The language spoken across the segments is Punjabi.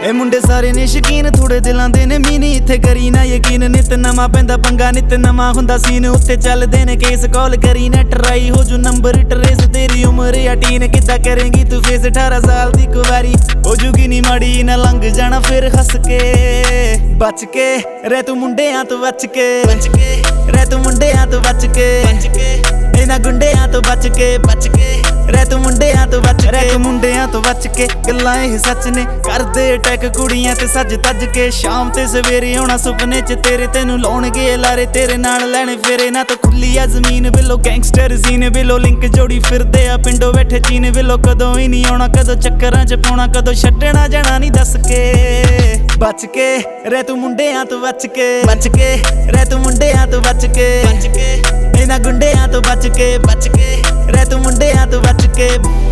ਇਹ ਮੁੰਡੇ ਸਾਰੇ ਨੇ ਸ਼ਕੀਨ ਥੋੜੇ ਦਿਲਾਂ ਦੇ ਨੇ ਮੀਨੀ ਇੱਥੇ ਕਰੀ ਨਾ ਯਕੀਨ ਨਿਤ ਨਵਾਂ ਪੈਂਦਾ ਪੰਗਾ ਨਿਤ ਨਵਾਂ ਹੁੰਦਾ ਸੀਨ ਉੱਤੇ ਚੱਲਦੇ ਨੇ ਕੇਸ ਕਾਲ ਕਰੀ ਨਾ ਟਰਾਈ ਹੋ ਜੂ ਨੰਬਰ ਟਰੇਸ ਤੇਰੀ ਉਮਰ ਆ ਟੀਨ ਕਿੱਦਾਂ ਕਰੇਂਗੀ ਤੂੰ ਫੇਸ 18 ਸਾਲ ਦੀ ਕੁਵਾਰੀ ਹੋ ਜੂਗੀ ਨੀ ਮਾੜੀ ਨਾ ਲੰਘ ਜਾਣਾ ਫਿਰ ਹੱਸ ਕੇ ਬਚ ਕੇ ਰਹਿ ਤੂੰ ਮੁੰਡਿਆਂ ਤੋਂ ਬਚ ਕੇ ਰਹਿ ਤੂੰ ਮੁੰਡਿਆਂ ਤੋਂ ਬਚ ਕੇ ਇਹਨਾਂ ਗੁੰਡਿਆਂ ਤੋਂ ਬਚ ਕੇ ਰਹਿ ਤੂੰ ਮੁੰਡਿਆਂ ਤੋਂ ਬਚ ਕੇ ਰਹਿ ਤੂੰ ਮੁੰਡਿਆਂ ਤੋਂ ਬਚ ਕੇ ਗੱਲਾਂ ਇਹ ਸੱਚ ਨੇ ਕਰਦੇ ਅਟੈਕ ਕੁੜੀਆਂ ਤੇ ਸੱਜ ਤੱਜ ਕੇ ਸ਼ਾਮ ਤੇ ਸਵੇਰੇ ਆਉਣਾ ਸੁਪਨੇ ਚ ਤੇਰੇ ਤੈਨੂੰ ਲਾਉਣਗੇ ਲਾਰੇ ਤੇਰੇ ਨਾਲ ਲੈਣੇ ਫੇਰੇ ਨਾ ਤਾਂ ਖੁੱਲੀ ਆ ਜ਼ਮੀਨ below gangster scene below link ਜੋੜੀ ਫਿਰਦੇ ਆ ਪਿੰਡੋਂ ਬੈਠੇ ਚੀਨ ਬਿਲੋ ਕਦੋਂ ਹੀ ਨਹੀਂ ਆਉਣਾ ਕਦੋਂ ਚੱਕਰਾਂ ਚ ਪਾਉਣਾ ਕਦੋਂ ਛੱਡਣਾ ਜਾਣਾ ਨਹੀਂ ਦੱਸ ਕੇ ਬਚ ਕੇ ਰਹਿ ਤੂੰ ਮੁੰਡਿਆਂ ਤੋਂ ਬਚ ਕੇ ਰਹਿ ਤੂੰ ਮੁੰਡਿਆਂ ਤੋਂ ਬਚ ਕੇ ਇਹਨਾਂ ਗੁੰਡਿਆਂ ਤੋਂ ਬਚ ਕੇ ਰਹਿ ਤੂੰ ਮੁੰਡਿਆਂ ਤੋਂ ਬਚ ਕੇ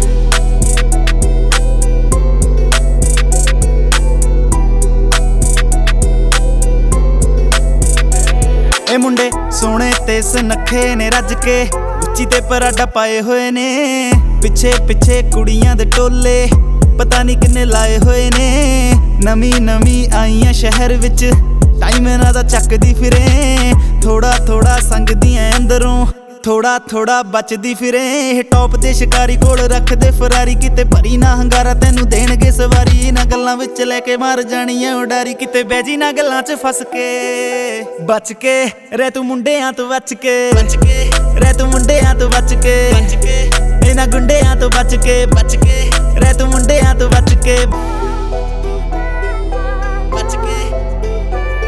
ਇਹ ਮੁੰਡੇ ਸੋਹਣੇ ਤੇ ਸੁਨੱਖੇ ਨੇ ਰੱਜ ਕੇ ਉੱਚੀ ਤੇ ਪਰਾਡਾ ਪਾਏ ਹੋਏ ਨੇ ਪਿੱਛੇ ਪਿੱਛੇ ਕੁੜੀਆਂ ਦੇ ਟੋਲੇ ਪਤਾ ਨਹੀਂ ਕਿੰਨੇ ਲਾਏ ਹੋਏ ਨੇ ਨਵੀਂ ਆਈਆਂ ਸ਼ਹਿਰ ਵਿੱਚ ਟਾਈਮ ਇਹਨਾਂ ਦਾ ਚੱਕਦੀ ਫਿਰੇ ਥੋੜਾ ਸੰਗਦੀਆਂ ਅੰਦਰੋਂ ਥੋੜਾ ਬਚਦੀ ਫਿਰੇ ਟੌਪ ਦੇ ਸ਼ਿਕਾਰੀ ਕੋਲ ਰੱਖਦੇ ਫਰਾਰੀ ਕਿਤੇ ਭਰੀ ਨਾ ਹੰਗਾਰਾ ਤੈਨੂੰ ਦੇਣਗੇ ਸਵਾਰੀ ਇਹਨਾਂ ਗੱਲਾਂ ਵਿੱਚ ਲੈ ਕੇ ਮਾਰ ਜਾਣੀ ਐ ਉਡਾਰੀ ਕਿਤੇ ਬਹਿਜੀ ਨਾ ਗੱਲਾਂ 'ਚ ਫਸ ਕੇ ਬਚ ਕੇ ਰਹਿ ਤੂੰ ਮੁੰਡਿਆਂ ਤੋਂ ਬਚ ਕੇ ਰਹਿ ਤੂੰ ਮੁੰਡਿਆਂ ਤੋਂ ਬਚ ਕੇ ਇਹਨਾਂ ਗੁੰਡਿਆਂ ਤੋਂ ਬਚ ਕੇ ਰਹਿ ਤੂੰ ਮੁੰਡਿਆਂ ਤੋਂ ਬਚ ਕੇ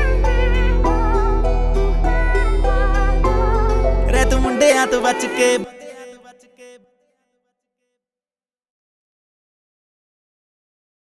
ਰਹਿ ਤੂੰ ਮੁੰਡਿਆਂ ਤੋਂ ਬਚ ਕੇ